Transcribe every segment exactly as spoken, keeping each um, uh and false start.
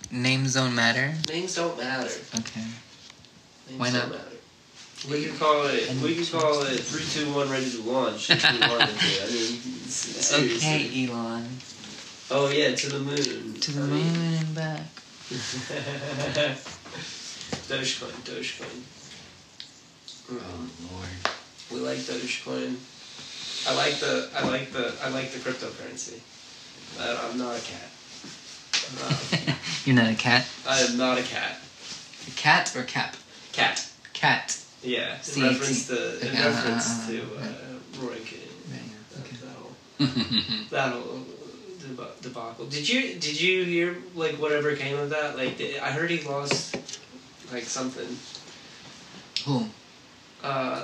names don't matter? Names don't matter. Okay. Names Why not? Don't matter. We could call it. We could call it three, two, one, ready to launch if we wanted to. I mean, seriously. Okay, Elon. Oh yeah, to the moon. To the I moon mean, and back. Dogecoin, Dogecoin. Oh Lord. We like Dogecoin. I like the. I like the. I like the cryptocurrency. I, I'm not a cat. Uh, You're not a cat? I am not a cat. A cat or cap? Cat. Cat. Yeah. In C- reference C- to. In okay, uh, reference uh, uh, to uh, uh, Roy Kitty. Right, okay. That, that'll. That'll. deb- Debacle. Did you did you hear like whatever came of that? Like the- I heard he lost like something. Who? Uh,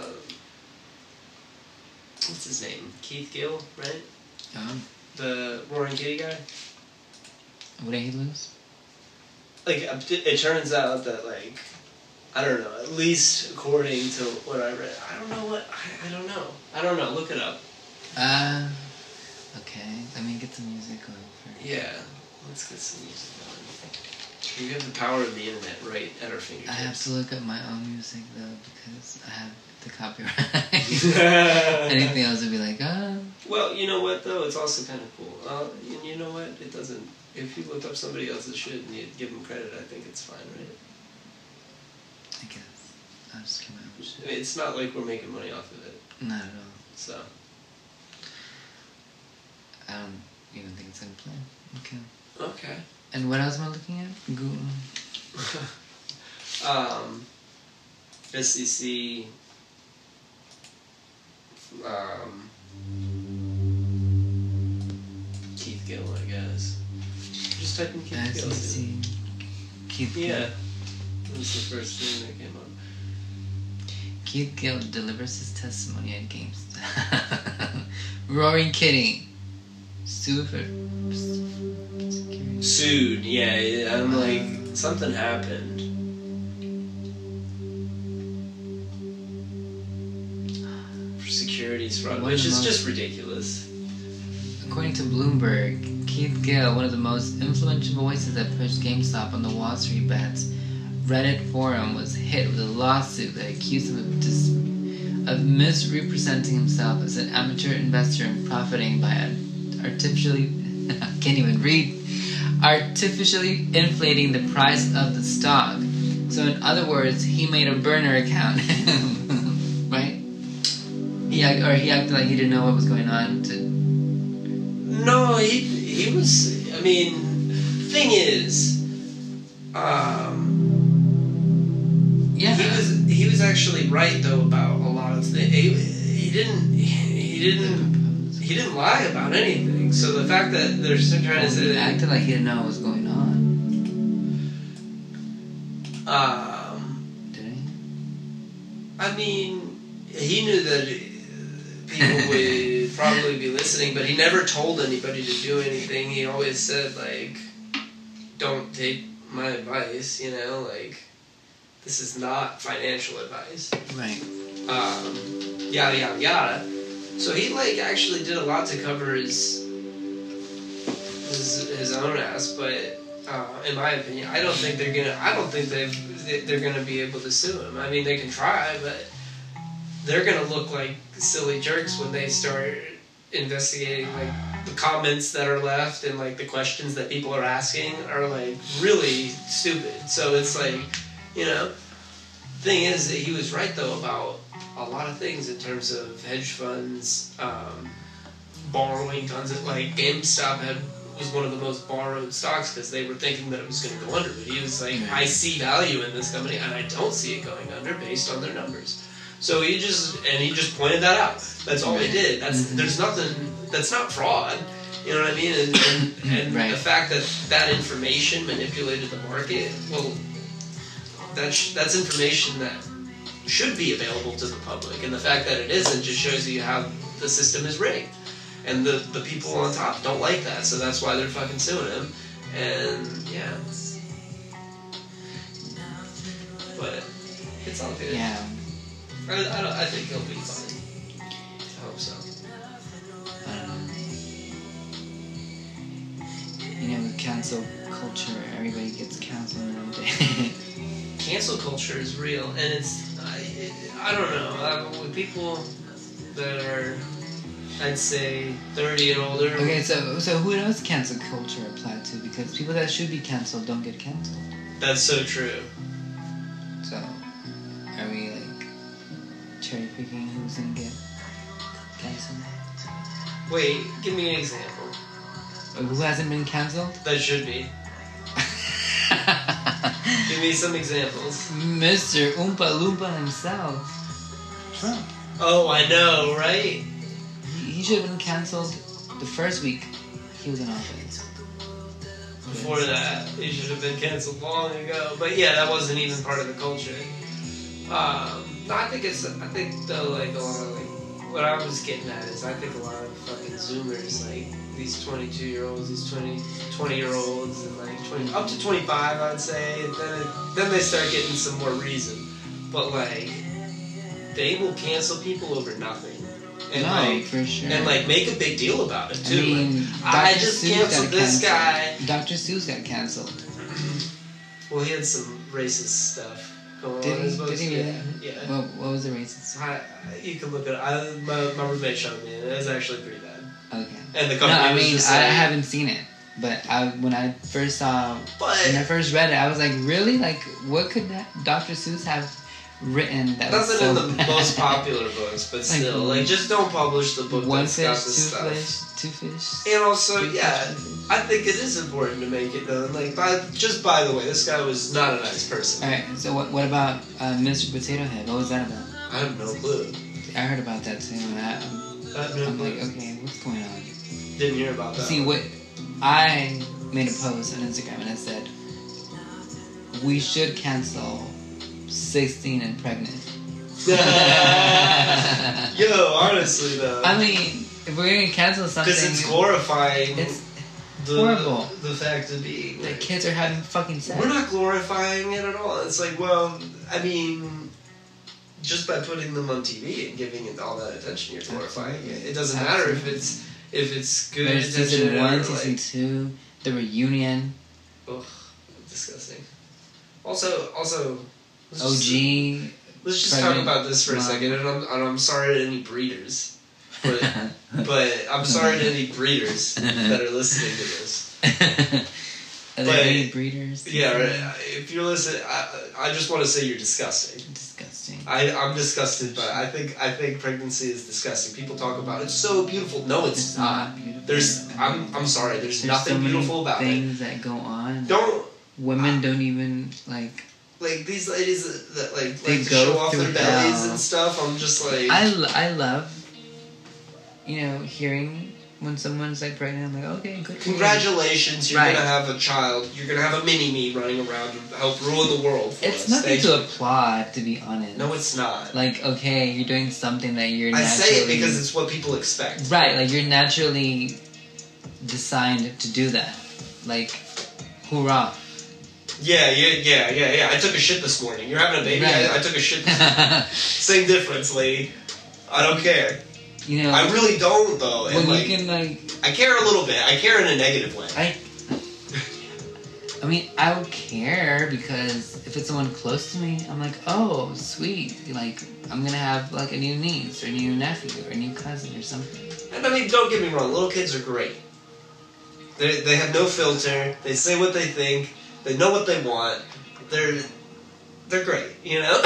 what's his name? Keith Gill, right? Um, The Roaring Kitty guy. what did he lose? Like it turns out that like I don't know. At least according to what I read, I don't know what I, I don't know. I don't know. Look it up. Uh, okay. Let me get the music on first. Yeah, let's get some music on. We have the power of the internet right at our fingertips. I have to look up my own music though because I have the copyright. Anything else would be like, ah. Well, you know what though? It's also kind of cool. Uh, and you know what? It doesn't. If you looked up somebody else's shit and you give them credit, I think it's fine, right? I guess. I'll just get my own shit. I mean, it's not like we're making money off of it, Not at all. so. I don't even think it's in play. Okay. Okay. And what else am I looking at? Google. um, S E C. Um, Keith Gill, I guess. Just type in Keith Gill. S E C. Keith Gill. Yeah. That was the first thing that came up. Keith Gill delivers his testimony at GameStop. Roaring Kitty. Sued for security. Sued, yeah. yeah, I'm like, something happened. For securities fraud, One of which the is most- just ridiculous. According to Bloomberg, Keith Gill, one of the most influential voices that pushed GameStop on the Wall Street bets, Reddit forum was hit with a lawsuit that accused him of, dis- of misrepresenting himself as an amateur investor and profiting by artificially I can't even read artificially inflating the price of the stock. So in other words, he made a burner account, right? He act, or he acted like he didn't know what was going on. To No, he he was. I mean, thing is, um, yeah, he was he was actually right though about a lot of things. He, he didn't he didn't he didn't lie about anything. So the fact that they're still trying to say he that, acted like he didn't know what was going on. um, Did he? I mean, he knew that people would probably be listening, but he never told anybody to do anything. He always said like, "Don't take my advice," you know, like, this is not financial advice. Right. Um, yada yada yada. So he like actually did a lot to cover his his, his own ass, but uh, in my opinion, I don't think they're gonna. I don't think they've they're gonna be able to sue him. I mean, they can try, but they're gonna look like silly jerks when they start investigating like the comments that are left and like the questions that people are asking are like really stupid. So it's like, you know, thing is that he was right though about a lot of things in terms of hedge funds, um, borrowing tons of like GameStop had was one of the most borrowed stocks because they were thinking that it was going to go under. But he was like, I see value in this company and I don't see it going under based on their numbers. So he just and he just pointed that out. That's all he did. That's Mm-hmm. there's nothing. That's not fraud. You know what I mean? And and, and Right. the fact that that information manipulated the market. Well, that's that's information that should be available to the public, and the fact that it isn't just shows you how the system is rigged. And the, the people on top don't like that, so that's why they're fucking suing him. And yeah, but it's all good. Yeah. I, I, don't, I think he'll be fine. I hope so. I don't know. You know, with cancel culture culture. Everybody gets canceled nowadays. Cancel culture is real, and it's I, it, I don't know. I, with people that are, I'd say, thirty and older. Okay, so so who does cancel culture apply to? Because people that should be canceled don't get canceled. That's so true. So, are we like cherry picking who's gonna get canceled? Wait, give me an example. Who hasn't been canceled? That should be. Give me some examples. Mister Oompa Loompa himself, Trump. Oh, I know, right? He, he should have been canceled the first week he was in office. Before that, he should have been canceled long ago. But yeah, that wasn't even part of the culture. Um, no, I think it's. I think though, like a lot of like what I was getting at is I think a lot of fucking Zoomers, like these twenty-two year olds, these twenty, twenty year olds, and like twenty up to twenty-five, I'd say. And then it, then they start getting some more reason. But like they will cancel people over nothing. And no, like, for sure. And like make a big deal about it too. I mean, like, I Doctor just Seuss canceled got this canceled. guy. Doctor Seuss got canceled. Well, he had some racist stuff going Did on. he? in his books. Did he really? Yeah. yeah. What, what was the racist? I, you can look at it. I, my, my roommate showed me, and it was actually pretty bad. Okay. And the No, company I was mean, just I like, haven't seen it. But I, when I first saw, But when I first read it, I was like, really? Like, what could that Doctor Seuss have written that was nothing so in the bad? most popular books, but still, like, just don't publish the book One that's fish, got two this stuff. fish, two fish. And also, three yeah, fish, two fish. I think it is important to make it known. Like, by, just by the way, this guy was not a nice person. All right. So what? What about uh, Mister Potato Head? What was that about? I have no clue. I heard about that too. And I, I have no I'm clue. like, okay, what's going on? Didn't hear about that. See what? I made a post on Instagram and I said we should cancel sixteen and pregnant. Yo, honestly though. I mean, if we're gonna cancel something, Because it's glorifying it's the, horrible. the fact of being. the Like, kids are having fucking sex. we're not glorifying it at all. It's like, well, I mean, just by putting them on T V and giving it all that attention, you're glorifying it. It doesn't matter if it's if it's good There's attention season or one, like, season two, the reunion, ugh, disgusting. Also, also, let's O just- G. Let's just talk pregnant about this for a mom. second, and I'm, and I'm sorry to any breeders, but but I'm sorry to any breeders that are listening to this. Are there But- any breeders? Yeah, right. If you're listening, I, I just want to say you're disgusting. Disgusting. I, I'm disgusted, but I think I think pregnancy is disgusting. People talk about it's so beautiful. No, it's, It's not. not beautiful. There's I'm I'm sorry. There's, There's nothing so many beautiful about it. things that go on. Don't Women don't even like. like these ladies that, that like They like to go show off their through bellies hell. and stuff. I'm just like I, lo- I love, you know, hearing when someone's like pregnant. I'm like, okay, good. for you. congratulations, you're Right. gonna have a child. You're gonna have a mini me running around to help ruin the world for It's us. nothing Thank to you. applaud, to be honest. No, it's not. Like, okay, you're doing something that you're I naturally. say it because it's what people expect. right. Like you're naturally designed to do that. Like, hoorah! Yeah, yeah, yeah, yeah, yeah. I took a shit this morning. You're having a baby. Right. I, I took a shit. This Same difference, lady. I don't care. You know, I really don't, though. And when like, you can like, I care a little bit. I care in a negative way. I. I mean, I would care because if it's someone close to me, I'm like, oh, sweet. Like, I'm gonna have like a new niece or a new nephew or a new cousin or something. And I mean, don't get me wrong. Little kids are great. They they have no filter. They say what they think. They know what they want. They're they're great. You know.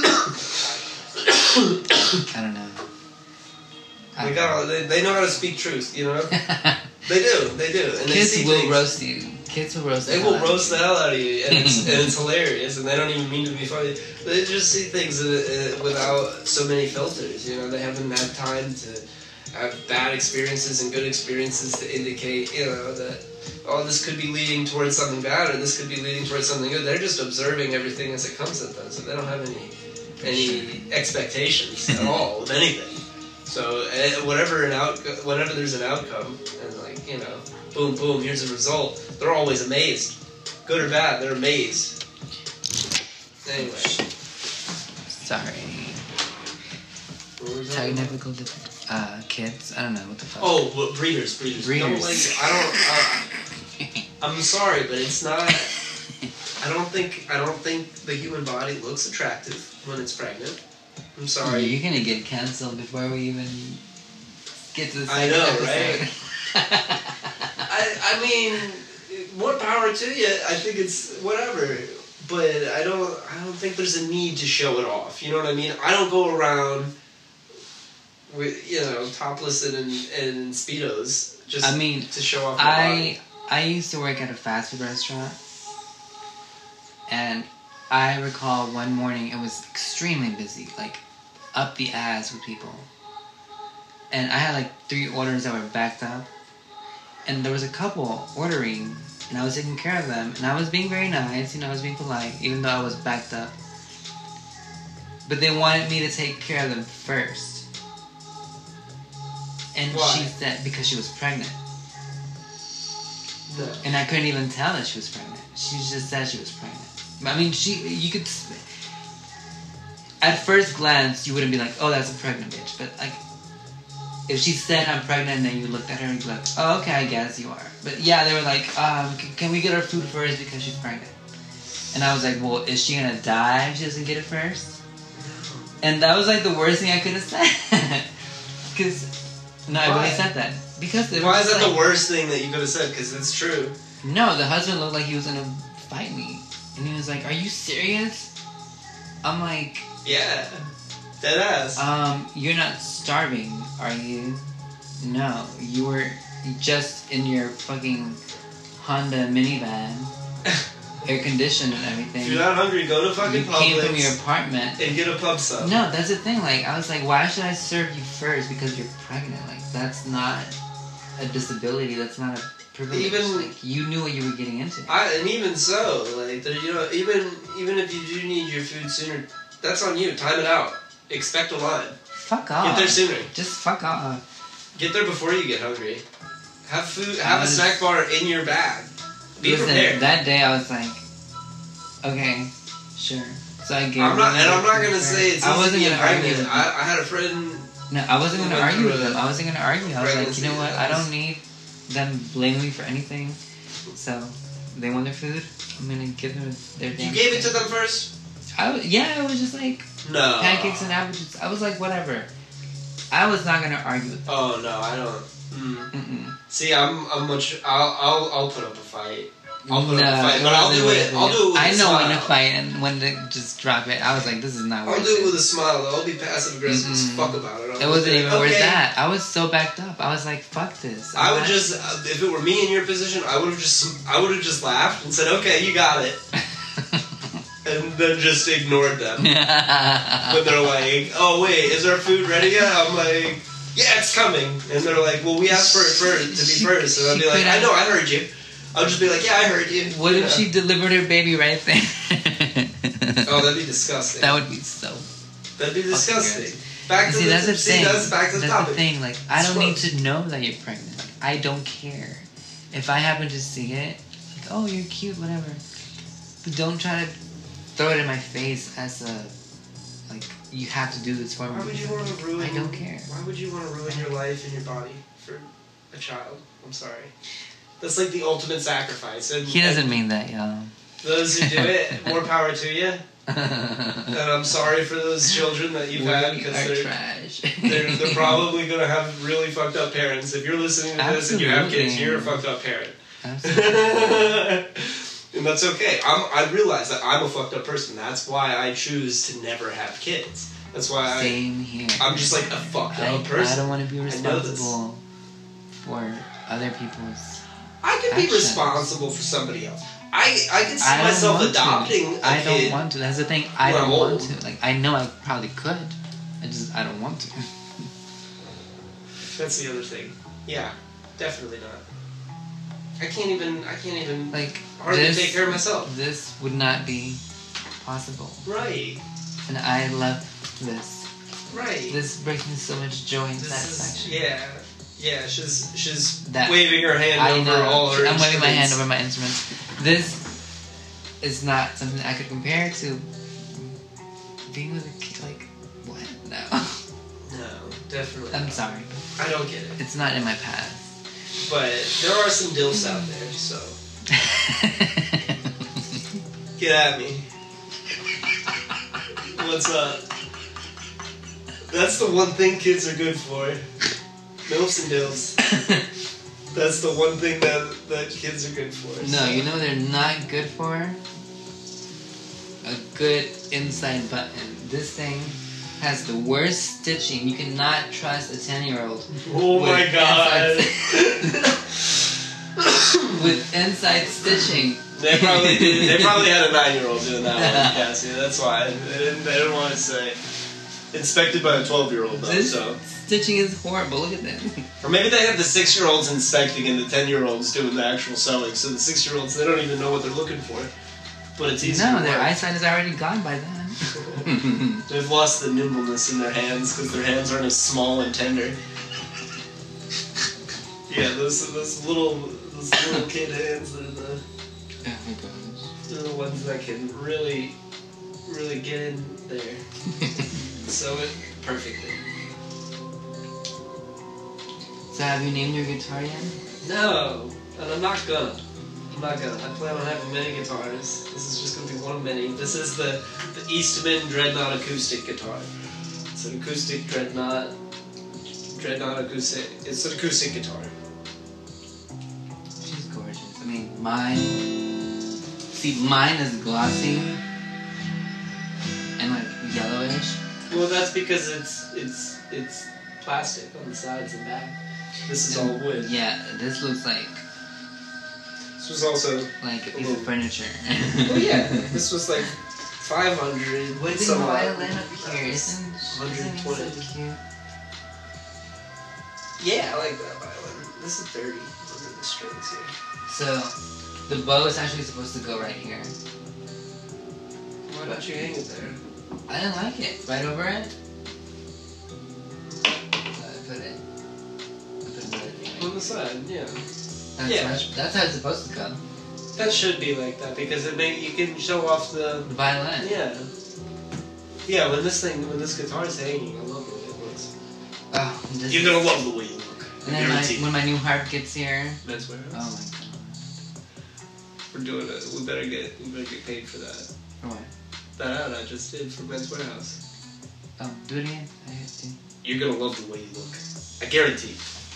I don't know. I They don't got. They, they know how to speak truth. You know. They do. They do. And they Kids see will things. roast you. Kids will roast. They the will hell out of roast you. the hell out of you, and it's, and it's hilarious, and they don't even mean to be funny. They just see things uh, uh, without so many filters. You know, they haven't had time to have bad experiences and good experiences to indicate, you know, that oh, this could be leading towards something bad, or this could be leading towards something good. They're just observing everything as it comes at them, so they don't have any any expectations at all with anything. So uh, whatever an out, whenever there's an outcome, and like you know, boom, boom, here's a result. They're always amazed, good or bad. They're amazed. Anyway, Sorry. what was that about? Technical dif- uh, kids. I don't know what the fuck. Oh, well, breeders, breeders. Breeders. Don't like. I don't. Uh, I'm sorry, but it's not. I don't think I don't think the human body looks attractive when it's pregnant. I'm sorry. You're gonna get canceled before we even get to the I second know, episode. right? I I mean, more power to you. I think it's whatever, but I don't I don't think there's a need to show it off. You know what I mean? I don't go around with you know topless and and speedos just I mean, to show off my I body. I used to work at a fast food restaurant, and I recall one morning it was extremely busy, like up the ass with people. And I had like three orders that were backed up. And there was a couple ordering, and I was taking care of them. And I was being very nice, you know, I was being polite, even though I was backed up. But they wanted me to take care of them first. And Why? she said, because she was pregnant. No. And I couldn't even tell that she was pregnant. She just said she was pregnant. I mean, she, you could, at first glance, you wouldn't be like, oh, that's a pregnant bitch. But, like, if she said I'm pregnant and then you looked at her and you'd be like, oh, okay, I guess you are. But, yeah, they were like, um, can, can we get our food first because she's pregnant? And I was like, well, is she going to die if she doesn't get it first? And that was, like, the worst thing I could have said. Because, no, I Why? really said that. Because they Why were is just that like, the worst thing that you could have said? Because it's true. No, the husband looked like he was gonna fight me. And he was like, are you serious? I'm like, Yeah. Dead ass. um, you're not starving, are you? No, you were just in your fucking Honda minivan, air conditioned and everything. if you're not hungry, go to fucking You came from your Publix apartment. and get a pub sub. No, that's the thing. Like, I was like, why should I serve you first because you're pregnant? Like, that's not a disability. That's not a privilege. Even- like, you knew what you were getting into. I, and even so, like, there, you know, even even if you do need your food sooner, that's on you. Time it out. Expect a line. Fuck off. Get there sooner. Just fuck off. Get there before you get hungry. Have food. Have I a was- snack bar in your bag. Be Listen, prepared. that day I was like, okay, sure. So I gave I'm not, them and I'm not their gonna food say it's first. I easy wasn't to be gonna argue pregnant. with them. I, I had a friend. No, I wasn't gonna went argue with through them. a I wasn't gonna argue. I was like, you know what? I don't pregnancy. need them blaming me for anything. So they want their food. I'm gonna give them their. You damn gave it to food. them first. I was, yeah, it was just like No. pancakes and apple juice. I was like, whatever. I was not gonna argue with them. Oh no, I don't. Mm. Mm-mm. See, I'm I'm much. I'll I'll I'll put up a fight. I'll put No, up a fight, but I'll do it. I'll do it with I a know smile. when to fight and when to just drop it. I was like, this is not I'll worth do it it. with a smile. Though. I'll be passive aggressive as Mm-mm. fuck about it. I'll It just wasn't be even like, worth okay. that. I was so backed up. I was like, fuck this. I I'm would not- just, uh, if it were me in your position, I would have just, I would have just laughed and said, "Okay, you got it," and then just ignored them when they're like, "Oh wait, is our food ready yet?" I'm like, "Yeah, it's coming," and they're like, "Well, we asked for it first to be She- first," and I'll she be like, could "I have- know, I heard you." I'll just be like, "Yeah, I heard you." What if Yeah. she delivered her baby right there? Oh, that'd be disgusting. That would be so. That'd be disgusting. gross. Back to See, the, that's the see, thing. that's back to the That's topic. the thing. Like, I don't need Gross. to know that you're pregnant. Like, I don't care. If I happen to see it, like, oh, you're cute, whatever. But don't try to throw it in my face as a, like, you have to do this for me. Why would you want to ruin? I don't care. Why would you want to ruin your life and your body for a child? I'm sorry. That's like the ultimate sacrifice. And, He doesn't and mean that, y'all. those who do it, more power to you. And I'm sorry for those children that you've had We because are they're, trash. they're they're probably gonna have really fucked up parents. If you're listening to this and you have kids, Absolutely. you're a fucked up parent. Absolutely. And that's okay. I'm, I realize that I'm a fucked up person. That's why I choose to never have kids. That's why I, Same here. I'm just like a fucked I, up person. I don't want to be know this. responsible for other people's. I could be actions. responsible for somebody else. I I could see I don't myself want adopting to. a I kid. don't want to. That's the thing. I when don't I'm want old. to. Like, I know I probably could. I just I don't want to. That's the other thing. Yeah, definitely not. I can't even. I can't even. Like, hardly this, take care of myself. This would not be possible. Right. And I love this. Right. This brings me so much joy and This satisfaction. is yeah. Yeah, she's she's That- waving her hand I over know. all her I'm waving my hand instruments. over my instruments. This is not something I could compare to being with a kid. Like, what? No. No, definitely. I'm not. sorry. I don't get it. It's not in my past. But there are some dilfs out there, so Get at me. What's up? That's the one thing kids are good for. Milfs and dilfs. That's the one thing that, that kids are good for. No, so. you know what they're not good for? A good inside button. This thing has the worst stitching. You cannot trust a ten-year-old. Oh my god. Inside with inside stitching. They probably did. They probably had a nine-year-old doing that one, Cassie. That's why they didn't. They didn't want to say inspected by a twelve-year-old though. This so stitching is horrible. Look at that. or maybe they have the six-year-olds inspecting and the ten-year-olds doing the actual sewing. So the six-year-olds they don't even know what they're looking for. But it's easy. No, to their work. eyesight is already gone by then. They've lost the nimbleness in their hands because their hands aren't as small and tender. Yeah, those those little those little kid hands are the. Oh my gosh. They're the ones that can really, really get in there. Sew it perfectly. So have you named your guitar yet? No, and I'm not gonna. I'm not gonna. I plan on having many guitars. This is just gonna be one of many. This is the, the Eastman Dreadnought acoustic guitar. It's an acoustic Dreadnought. Dreadnought acoustic. It's an acoustic guitar. She's gorgeous. I mean, mine... See, mine is glossy and like yellowish. Well, that's because it's it's it's plastic on the sides and back. This is all wood. Yeah, this looks like This was also like a piece Ooh. of furniture. oh yeah, this was like five hundred. What's the some odd. violin up here? Isn't, isn't it so one twenty. cute? Yeah, I like that violin. This is dirty. Look at the strings here. So, the bow is actually supposed to go right here. Why don't you hang it there? I didn't like it. Right over it? So I put it. I put another thing On right the side, yeah. That's, Yeah. how, that's how it's supposed to go. That should be like that because it may you can show off the The violin. yeah. Yeah, when this thing when this guitar is hanging, I love the way it looks. Oh, this You're gonna love the way you look. And then my, when my new harp gets here. Men's Oh Warehouse. my god. We're doing it. We better get we better get paid for that. For what? That ad I just did for Men's Warehouse. Oh, do it again. I have to. You're gonna love the way you look. I guarantee.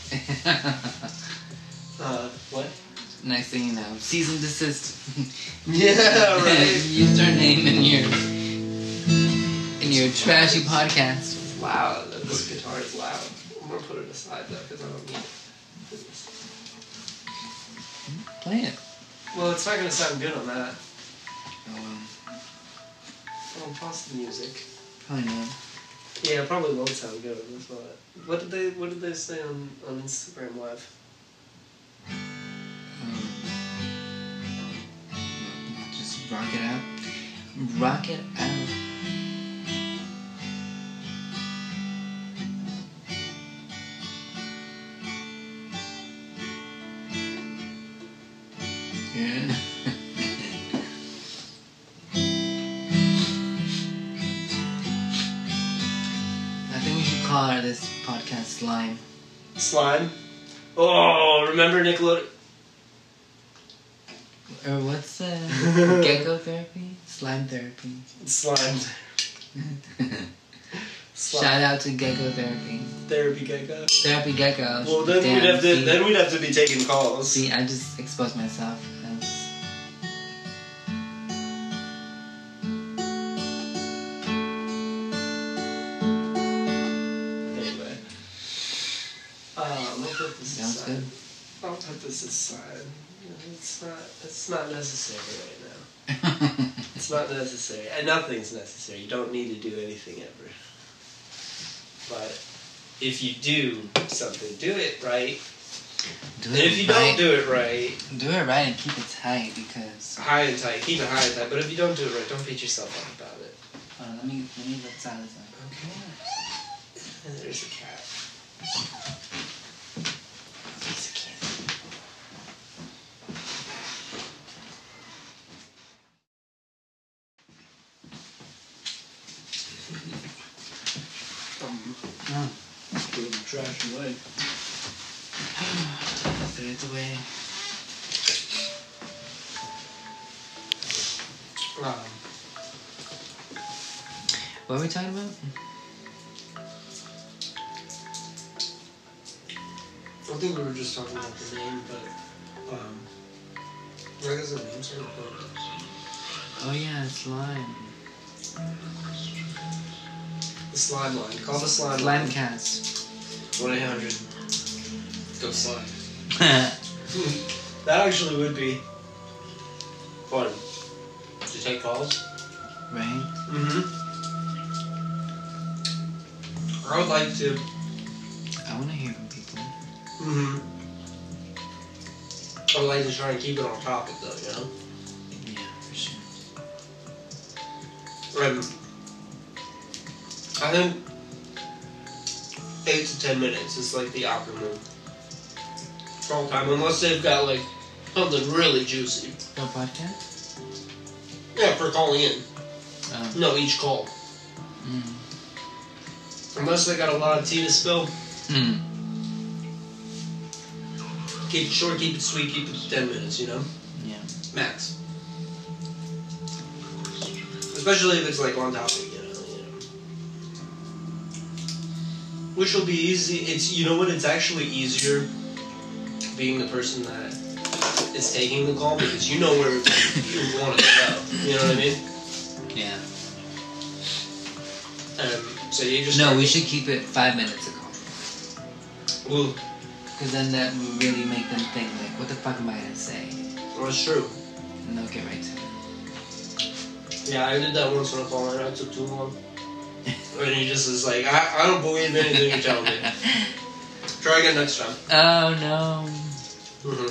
Uh, what? Next thing you know, cease and desist. Yeah, right. Use our name in your in your trashy podcast. Wow, this guitar is loud. I'm gonna put it aside though because I don't need it. Play it. Well, it's not gonna sound good on that. Oh, um, Oh, pause the music. probably not. Yeah, it probably won't sound good on this, but what did they what did they say on, on Instagram Live? Um, just rock it out. Rock it out. Yeah. I think we should call our this podcast Slime. Slime. Oh, remember Nickelodeon? Or what's uh, gecko therapy? Slime therapy. Slime. Slime. Shout out to gecko therapy. Therapy Gecko. Therapy gecko. Well, then Damn, we'd have to see, then we'd have to be taking calls. see, I just exposed myself. That's- Anyway. Um, I'll put this Sounds aside. good. I'll put this aside. It's not. It's not necessary right now. It's not necessary. And nothing's necessary. You don't need to do anything ever. But if you do something, do it right. Do And it if you right. don't do it right, Do it right and keep it tight because. high and tight. Keep it high and tight. But if you don't do it right, don't beat yourself up about it. Hold on, let me let me look silent. Okay. And there's a cat. Piece of kid. Um, Oh, Put the trash away. throw it away. Um, What are we talking about? I think we were just talking about the name, but um, I guess the name's sort of important. Oh yeah, slime. The slime line. Call the slime line. Slimecast. one eight hundred Go slime. That actually would be fun to take calls. Right? Mm-hmm. I would like to. I want to hear from people. Mm-hmm. I would like to try and keep it on topic, though, you know? Yeah, for sure. Um, I think eight to ten minutes is like the optimal call time, unless they've got like something really juicy. No podcast? Yeah, for calling in. Um, No, each call. mm. Unless they got a lot of tea to spill. Mm. Keep it short, keep it sweet, keep it to ten minutes, you know? Yeah. Max. Especially if it's like on topic, you know, you know. Which will be easy. It's, you know what, it's actually easier being the person that is taking the call because you know where you want it to go. You know what I mean? Yeah. Um, so you just No, start- we should keep it five minutes a call. Well, Because then that will really make them think, like, what the fuck am I gonna say? well, it's true. And they'll get right to it. Yeah, I did that once on a call and it took too long. And he just is like, I, I don't believe anything you're telling me. Try again next time. Oh no. Mm-hmm.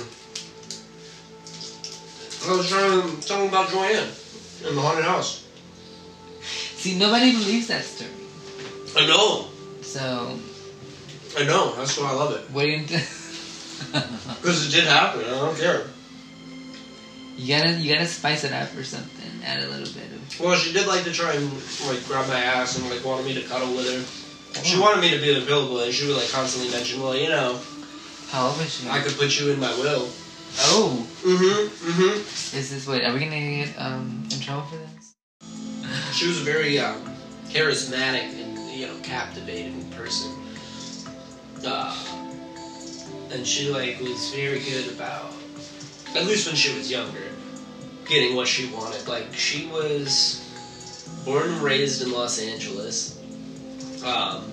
I was trying to tell him about Joanne in the haunted house. See, nobody believes that story. I know. So, I know. That's why I love it. what do you do? Because it did happen. I don't care. You gotta, you gotta spice it up or something. Add a little bit of. Well, she did like to try and like grab my ass and like wanted me to cuddle with her. She wanted me to be available, and she would like constantly mention, well, you know, How old is she? I could put you in my will. Oh. Mm-hmm. Mm-hmm. Is this, wait, are we gonna get um in trouble for this? She was a very um, charismatic and, you know, captivating person. Uh, and she, like, was very good about, at least when she was younger, getting what she wanted. Like, she was born and raised in Los Angeles. Um,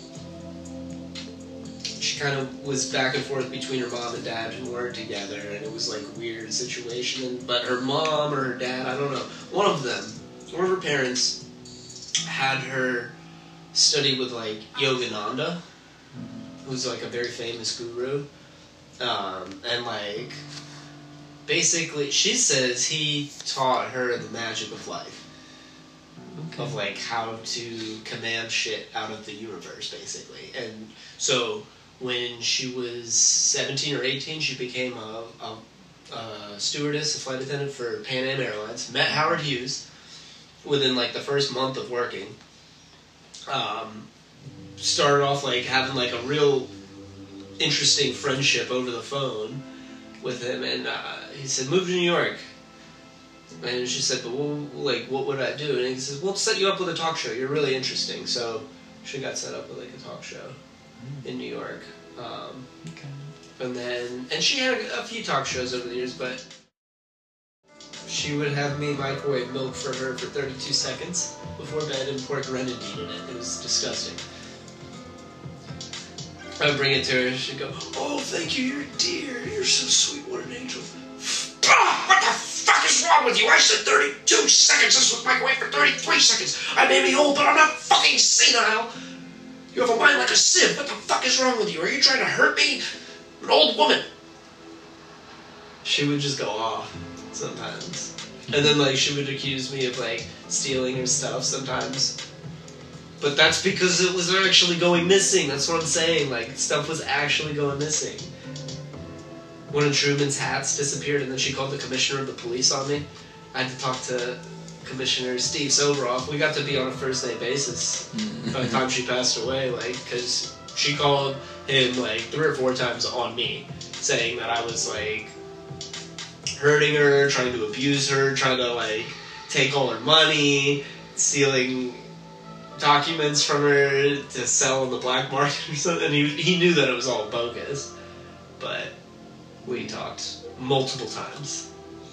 she kind of was back and forth between her mom and dad who weren't together, and it was, like, a weird situation. But her mom or her dad, I don't know, one of them, one of her parents had her study with, like, Yogananda, who's, like, a very famous guru. Um, and, like, basically, she says he taught her the magic of life. Okay. Of, like, how to command shit out of the universe, basically. And so, when she was seventeen or eighteen, she became a, a, a stewardess, a flight attendant for Pan Am Airlines. Met Howard Hughes within, like, the first month of working. Um, started off, like, having, like, a real interesting friendship over the phone with him. And uh, he said, move to New York. And she said, but well, like, what would I do? And he says, we'll set you up with a talk show. You're really interesting. So she got set up with, like, a talk show mm. in New York. Um, Okay. and then, and she had a, a few talk shows over the years, but she would have me microwave milk for her for thirty-two seconds before bed and pour grenadine in it. It was disgusting. I would bring it to her, she'd go, oh, thank you, you're a dear, you're so sweet, what an angel. Ah, what the fuck is wrong with you? I said thirty-two seconds, this was microwave for thirty-three seconds. I may be old, but I'm not fucking senile. You have a mind like a sieve, what the fuck is wrong with you? Are you trying to hurt me? An old woman. She would just go off sometimes. And then, like, she would accuse me of, like, stealing her stuff sometimes. But that's because it was actually going missing. That's what I'm saying. Like, stuff was actually going missing. One of Truman's hats disappeared, and then she called the commissioner of the police on me. I had to talk to Commissioner Steve Sobroff. We got to be on a first-name basis by the time she passed away, like, because she called him, like, three or four times on me, saying that I was, like, hurting her, trying to abuse her, trying to, like, take all her money, stealing documents from her to sell on the black market or something. And he, he knew that it was all bogus. But we talked multiple times.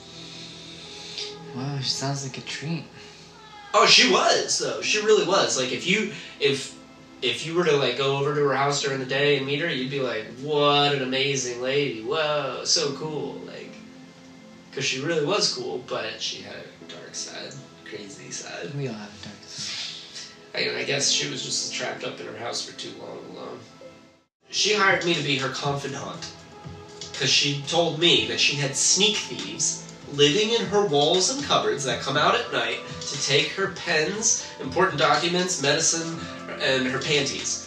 Wow, she sounds like a treat. Oh, she was, though. She really was. Like, if you if if you were to, like, go over to her house during the day and meet her, you'd be like, what an amazing lady. Whoa, so cool. Like, because she really was cool, but she had a dark side, crazy side. We all have a dark side. I, I guess she was just trapped up in her house for too long alone. She hired me to be her confidant, because she told me that she had sneak thieves living in her walls and cupboards that come out at night to take her pens, important documents, medicine, and her panties.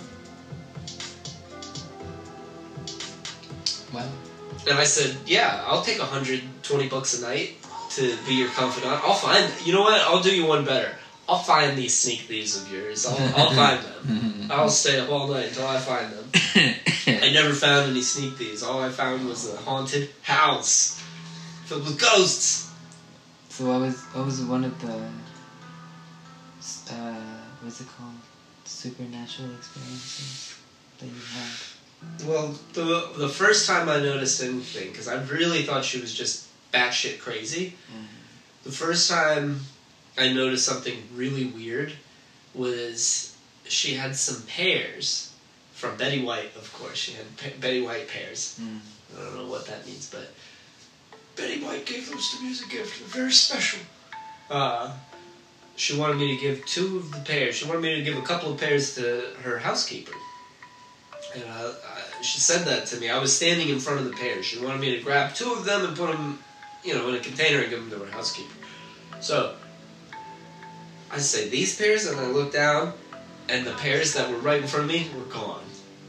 Wow. And I said, yeah, I'll take one hundred twenty bucks a night to be your confidant. I'll find, you know what, I'll do you one better. I'll find these sneak thieves of yours. I'll, I'll find them. I'll stay up all night until I find them. I never found any sneak thieves. All I found was a haunted house filled with ghosts. So what was what was one of the uh what's it called? Supernatural experiences that you had? Well, the the first time I noticed anything, because I really thought she was just batshit crazy. Mm-hmm. The first time I noticed something really weird was she had some pears from Betty White. Of course, she had pe- Betty White pears. Mm. I don't know what that means, but Betty White gave those to me as a gift. They're very special. Uh, she wanted me to give two of the pears. She wanted me to give a couple of pears to her housekeeper. And uh, I, she said that to me. I was standing in front of the pears. She wanted me to grab two of them and put them, you know, in a container and give them to her housekeeper. So I say these pears, and I look down, and the pears that were right in front of me were gone.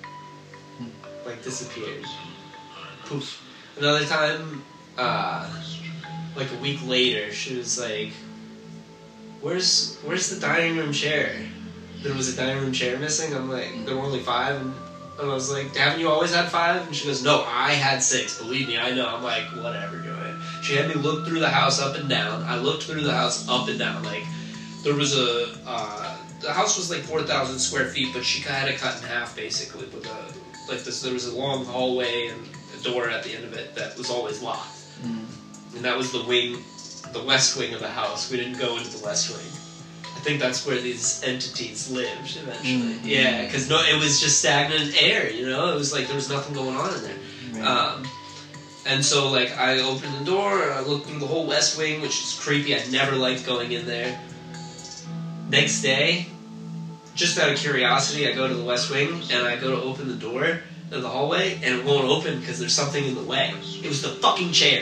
Like disappeared. Poof. Another time, uh, like a week later, she was like, Where's where's the dining room chair? There was a dining room chair missing. I'm like, there were only five. And, and I was like, haven't you always had five? And she goes, no, I had six. Believe me, I know. I'm like, whatever, Joy. She had me look through the house up and down. I looked through the house up and down. Like, there was a, uh, the house was like four thousand square feet, but she had it cut in half, basically. With a, like this, there was a long hallway and a door at the end of it that was always locked. Mm. And that was the wing, the west wing of the house. We didn't go into the west wing. I think that's where these entities lived eventually. Mm-hmm. Yeah, because no, it was just stagnant air, you know? It was like there was nothing going on in there. Right. Um, and so, like, I opened the door, and I looked through the whole west wing, which is creepy. I never liked going in there. Next day, just out of curiosity, I go to the west wing, and I go to open the door of the hallway, and it won't open because there's something in the way. It was the fucking chair.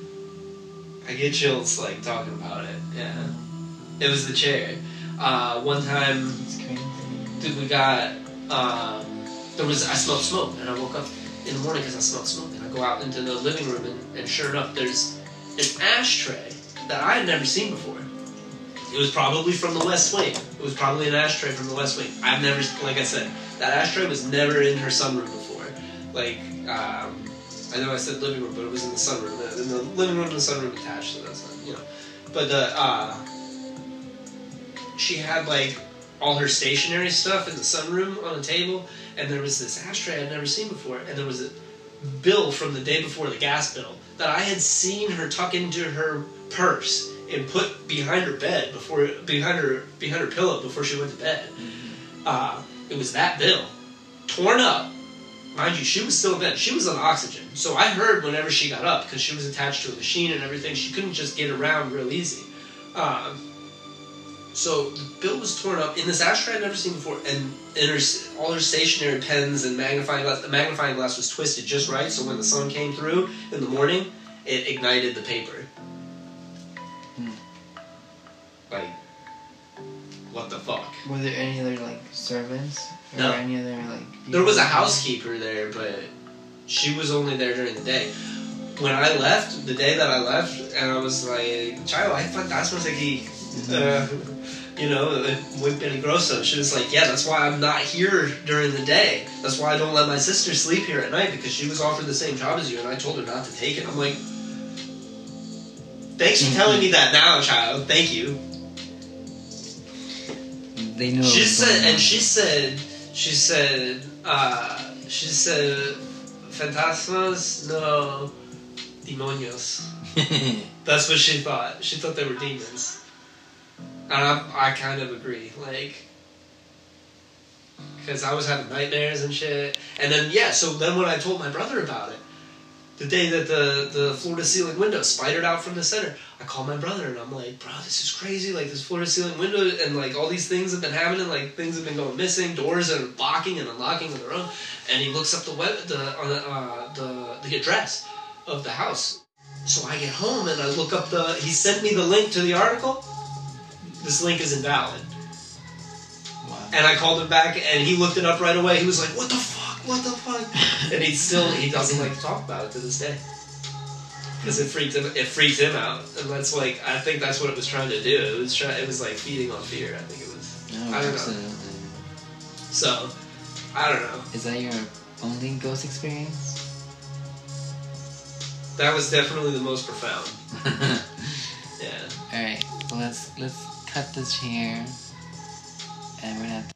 I get chills, like, talking about it. Yeah. It was the chair. Uh, one time, dude, we got, um, there was, I smelled smoke, and I woke up in the morning because I smelled smoke, and I go out into the living room, and, and sure enough, there's an ashtray that I had never seen before. It was probably from the West Wing. It was probably an ashtray from the West Wing. I've never, like I said, that ashtray was never in her sunroom before. Like, um, I know I said living room, but it was in the sunroom. In the living room and the sunroom attached, so that's not, you know. But, uh, uh, she had, like, all her stationery stuff in the sunroom on a table, and there was this ashtray I'd never seen before, and there was a bill from the day before, the gas bill, that I had seen her tuck into her purse and put behind her bed, before behind her behind her pillow before she went to bed. Mm-hmm. Uh, it was that bill. Torn up. Mind you, she was still in bed. She was on oxygen, so I heard whenever she got up, because she was attached to a machine and everything, she couldn't just get around real easy. Um... So the bill was torn up in this ashtray I'd never seen before, and in her, all her stationery pens and magnifying glass. The magnifying glass was twisted just right, so when the sun came through in the morning, it ignited the paper. Hmm. Like, what the fuck? Were there any other like servants? Or no. Any other like? There was a housekeeper there, but she was only there during the day. When I left, the day that I left, and I was like, "Child, I fantasmas aquí." Uh, you know, muy peligroso. She was like, yeah, that's why I'm not here during the day. That's why I don't let my sister sleep here at night, because she was offered the same job as you, and I told her not to take it. I'm like, Thanks for telling me that now, child. Thank you. They know. She said, and she said, she said, uh, she said, fantasmas no demonios. That's what she thought. She thought they were demons. And I, I kind of agree. Like, because I was having nightmares and shit. And then, yeah, so then when I told my brother about it, the day that the, the floor-to-ceiling window spidered out from the center, I called my brother and I'm like, bro, this is crazy. Like, this floor-to-ceiling window and, like, all these things have been happening. Like, things have been going missing. Doors are locking and unlocking on their own. And he looks up the web, the, on the, uh, the, the address of the house. So I get home and I look up the... He sent me the link to the article. This link is invalid. Wow. And I called him back and he looked it up right away. He was like, what the fuck? What the fuck? And he still, he doesn't like to talk about it to this day. Because it freaked him, it freaked him out. And that's like, I think that's what it was trying to do. It was try, it was like feeding on fear, I think it was. Oh, I don't absolutely. know. So, I don't know. Is that your only ghost experience? That was definitely the most profound. Yeah. Alright, well let's, let's cut this here. And we're gonna have